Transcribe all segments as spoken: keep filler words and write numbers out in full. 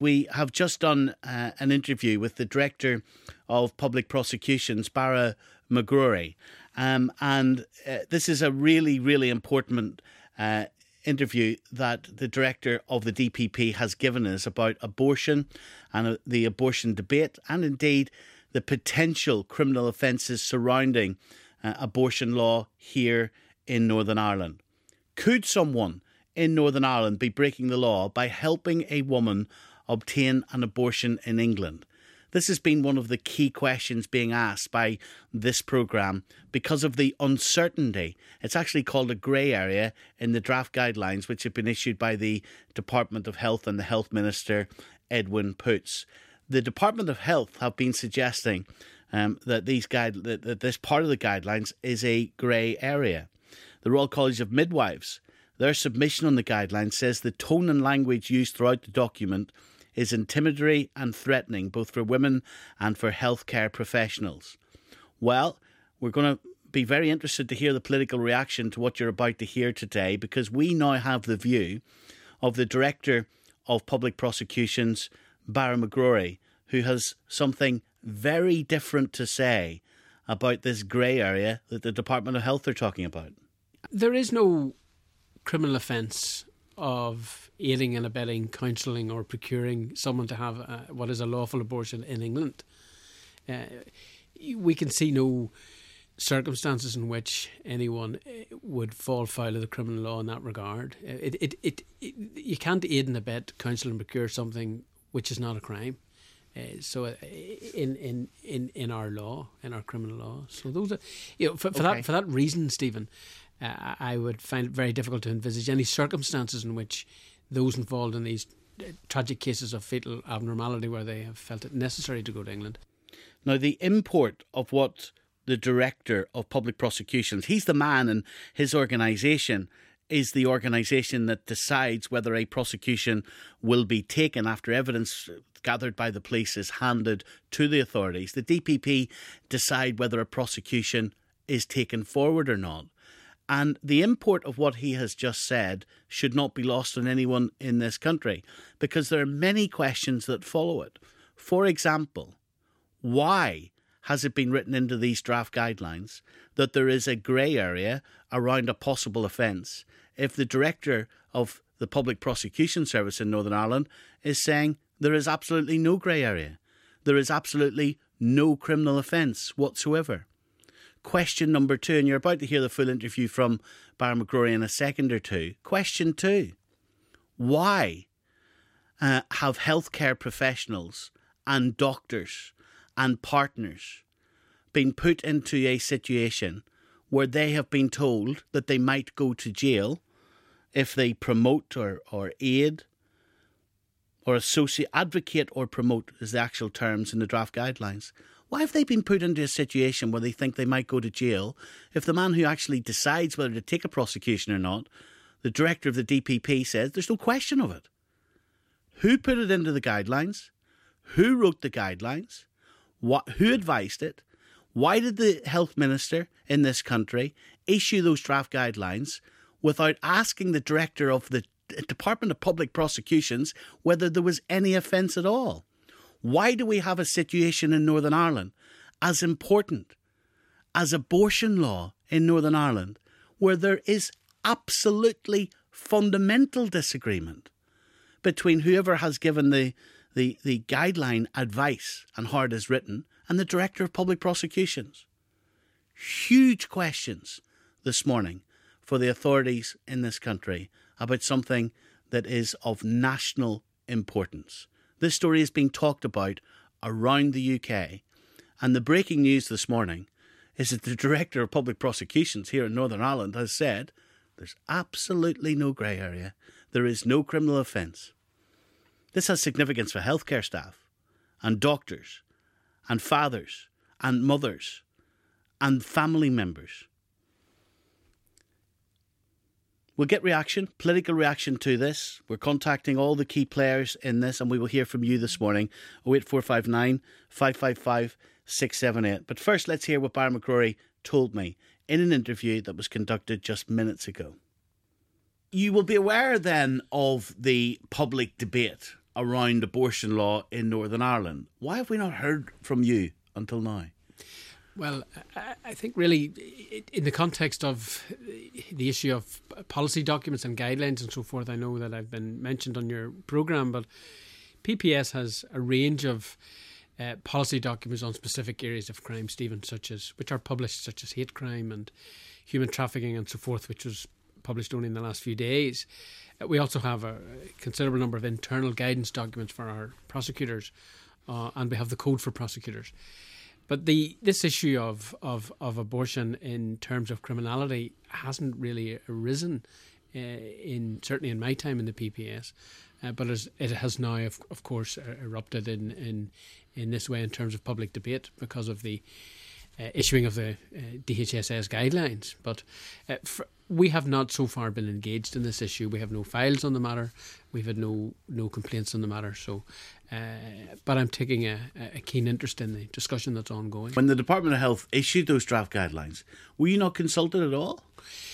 We have just done uh, an interview with the Director of Public Prosecutions, Barra McGrory, um, and uh, this is a really, really important uh, interview that the Director of the D P P has given us about abortion and uh, the abortion debate, and indeed the potential criminal offences surrounding uh, abortion law here in Northern Ireland. Could someone in Northern Ireland be breaking the law by helping a woman obtain an abortion in England? This has been one of the key questions being asked by this programme because of the uncertainty. It's actually called a grey area in the draft guidelines which have been issued by the Department of Health and the Health Minister, Edwin Poots. The Department of Health have been suggesting um, that these guide that, that this part of the guidelines is a grey area. The Royal College of Midwives, their submission on the guidelines says the tone and language used throughout the document is intimidatory and threatening both for women and for healthcare professionals. Well, we're going to be very interested to hear the political reaction to what you're about to hear today, because we now have the view of the Director of Public Prosecutions, Barra McGrory, who has something very different to say about this grey area that the Department of Health are talking about. There is no criminal offence of aiding and abetting, counselling or procuring someone to have uh, what is a lawful abortion in England. Uh, we can see no circumstances in which anyone would fall foul of the criminal law in that regard. It, it, it, it, you can't aid and abet, counsel and procure something which is not a crime. Uh, so uh, in, in, in, in our law, in our criminal law. So those are, you know, for, for okay. that for that reason, Stephen, Uh, I would find it very difficult to envisage any circumstances in which those involved in these tragic cases of fatal abnormality where they have felt it necessary to go to England. Now, the import of what the Director of Public Prosecutions, he's the man, and his organisation is the organisation that decides whether a prosecution will be taken after evidence gathered by the police is handed to the authorities. The D P P decide whether a prosecution is taken forward or not. And the import of what he has just said should not be lost on anyone in this country, because there are many questions that follow it. For example, why has it been written into these draft guidelines that there is a grey area around a possible offence if the Director of the Public Prosecution Service in Northern Ireland is saying there is absolutely no grey area? There is absolutely no criminal offence whatsoever. Question number two, and you're about to hear the full interview from Barra McGrory in a second or two. Question two, why uh, have healthcare professionals and doctors and partners been put into a situation where they have been told that they might go to jail if they promote or, or aid or associate, advocate or promote is the actual terms in the draft guidelines? Why have they been put into a situation where they think they might go to jail if the man who actually decides whether to take a prosecution or not, the Director of the D P P, says there's no question of it? Who put it into the guidelines? Who wrote the guidelines? What, who advised it? Why did the Health Minister in this country issue those draft guidelines without asking the Director of the Department of Public Prosecutions whether there was any offence at all? Why do we have a situation in Northern Ireland as important as abortion law in Northern Ireland, where there is absolutely fundamental disagreement between whoever has given the, the, the guideline advice and how it is written and the Director of Public Prosecutions? Huge questions this morning for the authorities in this country about something that is of national importance. This story is being talked about around the U K, and the breaking news this morning is that the Director of Public Prosecutions here in Northern Ireland has said there's absolutely no grey area. There is no criminal offence. This has significance for healthcare staff and doctors and fathers and mothers and family members. We'll get reaction, political reaction to this. We're contacting all the key players in this, and we will hear from you this morning. oh eight four five nine, five five five, six seven eight. But first, let's hear what Barra McGrory told me in an interview that was conducted just minutes ago. You will be aware then of the public debate around abortion law in Northern Ireland. Why have we not heard from you until now? Well, I think really in the context of the issue of policy documents and guidelines and so forth, I know that I've been mentioned on your programme, but P P S has a range of uh, policy documents on specific areas of crime, Stephen, such as which are published, such as hate crime and human trafficking and so forth, which was published only in the last few days. Uh, we also have a considerable number of internal guidance documents for our prosecutors, uh, and we have the code for prosecutors. But the this issue of, of, of abortion in terms of criminality hasn't really arisen uh, in certainly in my time in the P P S, uh, but as it has now, of, of course, uh, erupted in, in in this way in terms of public debate because of the uh, issuing of the uh, D H S S guidelines. But uh, for, we have not so far been engaged in this issue. We have no files on the matter. We've had no no complaints on the matter. So. Uh, but I'm taking a, a keen interest in the discussion that's ongoing. When the Department of Health issued those draft guidelines, were you not consulted at all?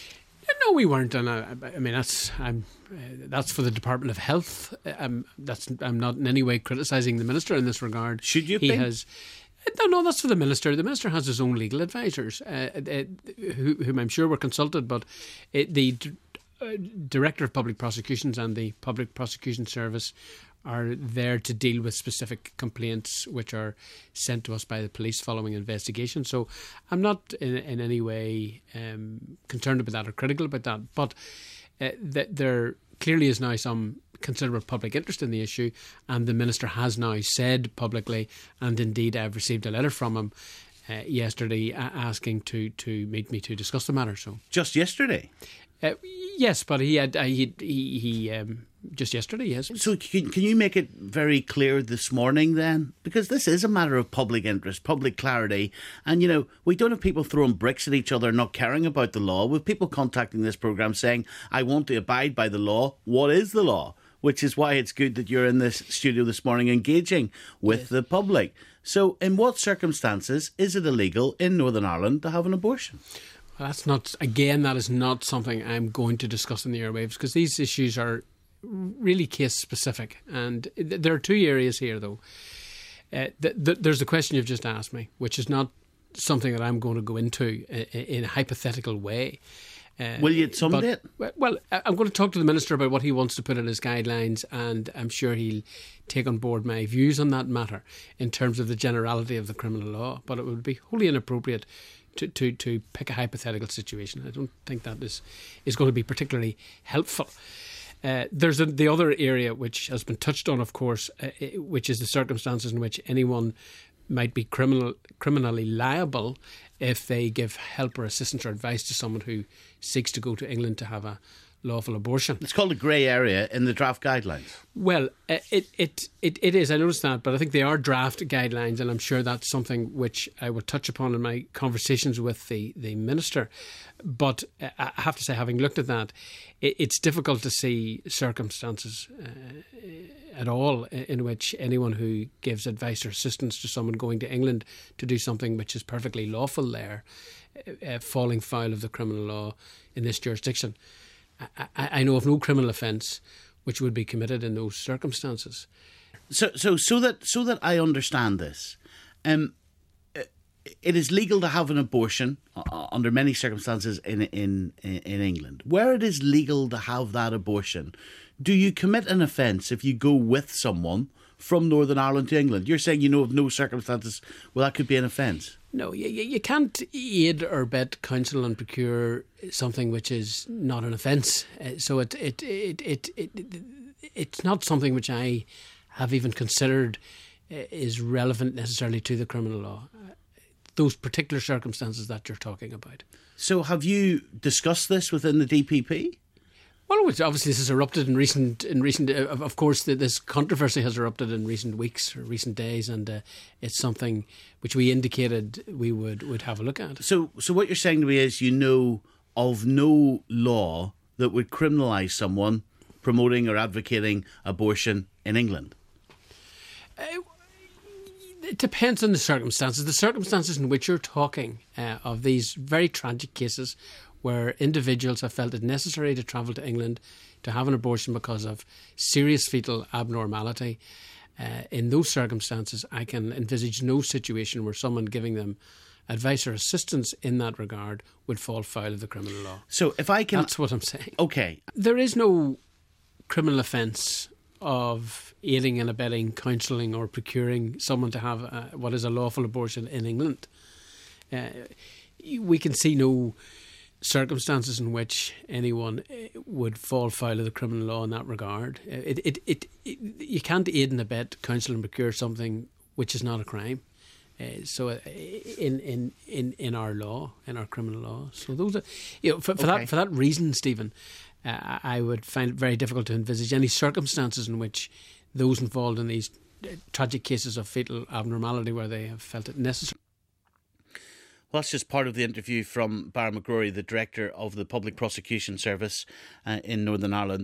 No, we weren't, and I, I mean that's I'm, uh, that's for the Department of Health. I'm that's I'm not in any way criticising the minister in this regard. Should you have he been? has. No, no, that's for the minister. The minister has his own legal advisors, uh, uh, who, whom I'm sure were consulted, but it, the uh, Director of Public Prosecutions and the Public Prosecution Service are there to deal with specific complaints which are sent to us by the police following investigation. So I'm not in, in any way um, concerned about that or critical about that. But uh, th- there clearly is now some considerable public interest in the issue, and the Minister has now said publicly, and indeed I've received a letter from him uh, yesterday uh, asking to, to meet me to discuss the matter. So just yesterday? Uh, yes, but he had uh, he he, he um, just yesterday. Yes. So can, can you make it very clear this morning then, because this is a matter of public interest, public clarity, and you know we don't have people throwing bricks at each other, not caring about the law. With people contacting this programme saying, "I want to abide by the law." What is the law? Which is why it's good that you're in this studio this morning engaging with yes. the public. So, in what circumstances is it illegal in Northern Ireland to have an abortion? Well, that's not, again, that is not something I'm going to discuss in the airwaves, because these issues are really case specific. And th- there are two areas here, though. Uh, th- th- there's the question you've just asked me, which is not something that I'm going to go into in, in a hypothetical way. Uh, Will you at some date? Well, I'm going to talk to the Minister about what he wants to put in his guidelines, and I'm sure he'll take on board my views on that matter in terms of the generality of the criminal law. But it would be wholly inappropriate To, to, to pick a hypothetical situation. I don't think that is is going to be particularly helpful. Uh, there's a, the other area which has been touched on, of course, uh, which is the circumstances in which anyone might be criminal criminally liable if they give help or assistance or advice to someone who seeks to go to England to have a lawful abortion. It's called a grey area in the draft guidelines. Well, uh, it, it, it, it is, I noticed that, but I think they are draft guidelines, and I'm sure that's something which I will touch upon in my conversations with the, the Minister. But uh, I have to say, having looked at that, it, it's difficult to see circumstances uh, at all in which anyone who gives advice or assistance to someone going to England to do something which is perfectly lawful there, uh, falling foul of the criminal law in this jurisdiction. I, I know of no criminal offence which would be committed in those circumstances. So, so, so that so that I understand this, um, it is legal to have an abortion under many circumstances in in in England. Where it is legal to have that abortion, do you commit an offence if you go with someone from Northern Ireland to England? You're saying you know of no circumstances where that could be an offence. No, you, you can't aid or abet, counsel and procure something which is not an offence. Uh, so it, it, it, it, it, it, it's not something which I have even considered uh, is relevant necessarily to the criminal law. Uh, those particular circumstances that you're talking about. So have you discussed this within the D P P? Well, obviously this has erupted in recent, in recent. Uh, of course, this controversy has erupted in recent weeks or recent days, and uh, it's something which we indicated we would, would have a look at. So, so what you're saying to me is, you know of no law that would criminalise someone promoting or advocating abortion in England? Uh, it depends on the circumstances. The circumstances in which you're talking uh, of these very tragic cases, where individuals have felt it necessary to travel to England, to have an abortion because of serious fetal abnormality, uh, in those circumstances, I can envisage no situation where someone giving them advice or assistance in that regard would fall foul of the criminal law. So if I can... That's what I'm saying. Okay. There is no criminal offence of aiding and abetting, counselling or procuring someone to have uh, what is a lawful abortion in England. Uh, we can see no circumstances in which anyone would fall foul of the criminal law in that regard. It, it, it, it, you can't aid and abet, counsel and procure something which is not a crime. Uh, so, uh, in, in, in, in our law, in our criminal law, so those are, you know, for, for okay. that for that reason, Stephen, uh, I would find it very difficult to envisage any circumstances in which those involved in these uh, tragic cases of fetal abnormality where they have felt it necessary. Well, that's just part of the interview from Barra McGrory, the Director of the Public Prosecution Service uh, in Northern Ireland.